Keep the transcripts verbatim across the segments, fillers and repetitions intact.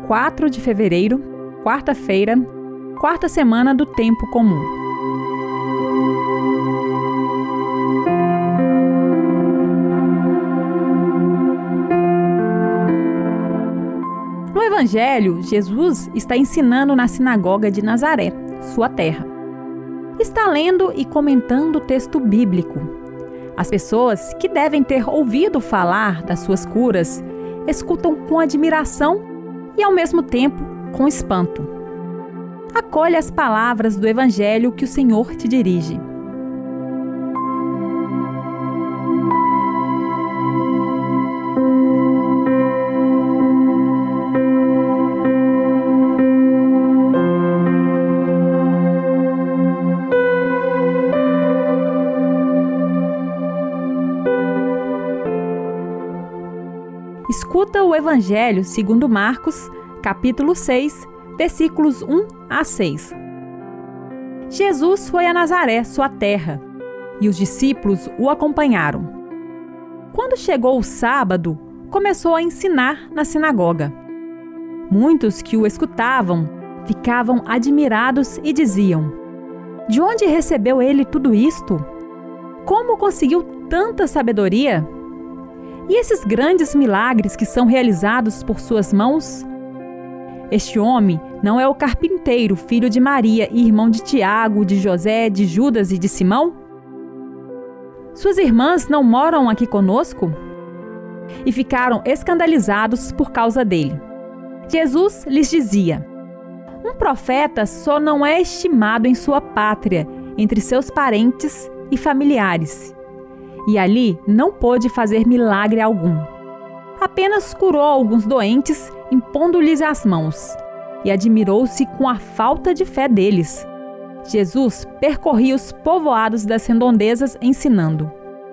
quatro de fevereiro, quarta-feira, quarta semana do Tempo Comum. No Evangelho, Jesus está ensinando na sinagoga de Nazaré, sua terra. Está lendo e comentando o texto bíblico. As pessoas que devem ter ouvido falar das suas curas escutam com admiração e, ao mesmo tempo, com espanto. Acolhe as palavras do Evangelho que o Senhor te dirige. Escuta o Evangelho segundo Marcos, capítulo seis, versículos um a seis. Jesus foi a Nazaré, sua terra, e os discípulos o acompanharam. Quando chegou o sábado, começou a ensinar na sinagoga. Muitos que o escutavam ficavam admirados e diziam: "De onde recebeu ele tudo isto? Como conseguiu tanta sabedoria? E esses grandes milagres que são realizados por suas mãos? Este homem não é o carpinteiro, filho de Maria e irmão de Tiago, de José, de Judas e de Simão? Suas irmãs não moram aqui conosco?" E ficaram escandalizados por causa dele. Jesus lhes dizia: "Um profeta só não é estimado em sua pátria, entre seus parentes e familiares. E ali não pôde fazer milagre algum. Apenas curou alguns doentes, impondo-lhes as mãos, e admirou-se com a falta de fé deles." Jesus percorria os povoados das redondezas ensinando.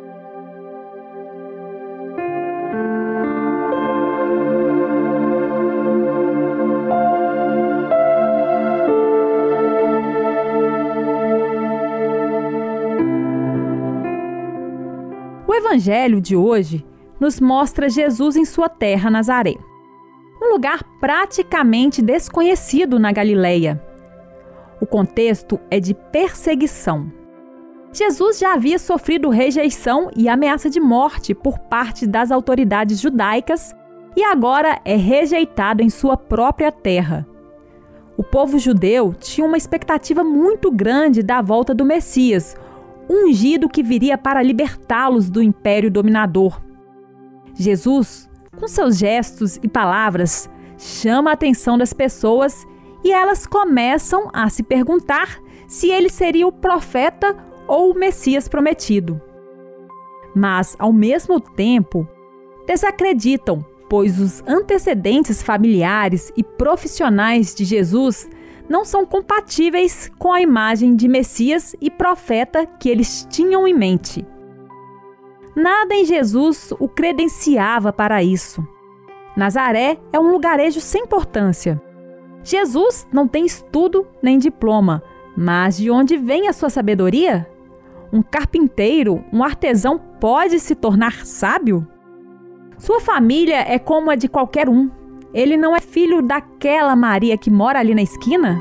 O Evangelho de hoje nos mostra Jesus em sua terra, Nazaré, um lugar praticamente desconhecido na Galileia. O contexto é de perseguição. Jesus já havia sofrido rejeição e ameaça de morte por parte das autoridades judaicas e agora é rejeitado em sua própria terra. O povo judeu tinha uma expectativa muito grande da volta do Messias, ungido que viria para libertá-los do império dominador. Jesus, com seus gestos e palavras, chama a atenção das pessoas e elas começam a se perguntar se ele seria o profeta ou o Messias prometido. Mas, ao mesmo tempo, desacreditam, pois os antecedentes familiares e profissionais de Jesus não são compatíveis com a imagem de Messias e profeta que eles tinham em mente. Nada em Jesus o credenciava para isso. Nazaré é um lugarejo sem importância. Jesus não tem estudo nem diploma, mas de onde vem a sua sabedoria? Um carpinteiro, um artesão pode se tornar sábio? Sua família é como a de qualquer um. Ele não é filho daquela Maria que mora ali na esquina?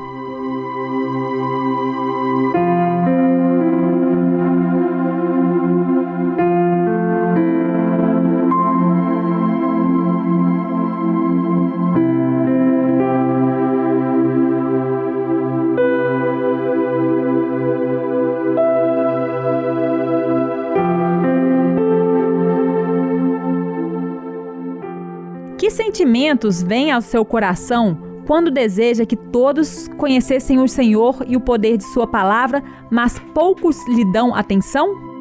Que sentimentos vêm ao seu coração quando deseja que todos conhecessem o Senhor e o poder de sua palavra, mas poucos lhe dão atenção?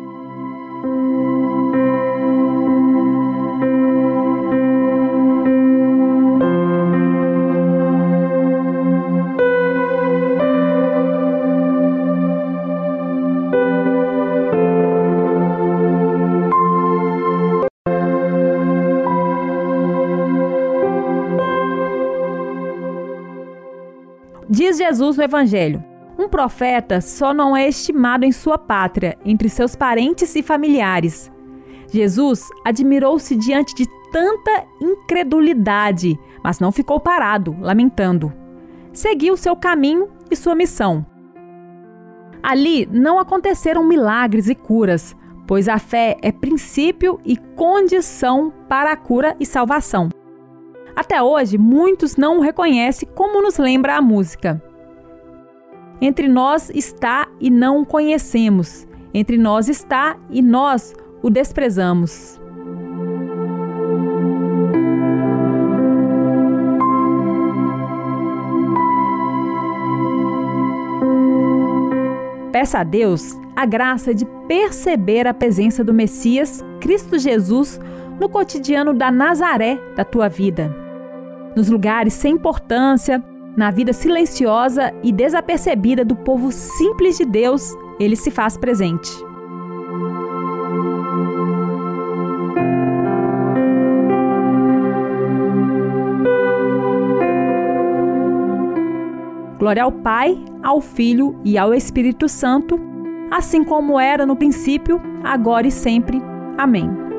Diz Jesus no Evangelho: um profeta só não é estimado em sua pátria, entre seus parentes e familiares. Jesus admirou-se diante de tanta incredulidade, mas não ficou parado, lamentando. Seguiu seu caminho e sua missão. Ali não aconteceram milagres e curas, pois a fé é princípio e condição para a cura e salvação. Até hoje, muitos não o reconhecem, como nos lembra a música. Entre nós está e não o conhecemos. Entre nós está e nós o desprezamos. Peça a Deus a graça de perceber a presença do Messias, Cristo Jesus, no cotidiano da Nazaré da tua vida. Nos lugares sem importância, na vida silenciosa e desapercebida do povo simples de Deus, ele se faz presente. Glória ao Pai, ao Filho e ao Espírito Santo, assim como era no princípio, agora e sempre. Amém.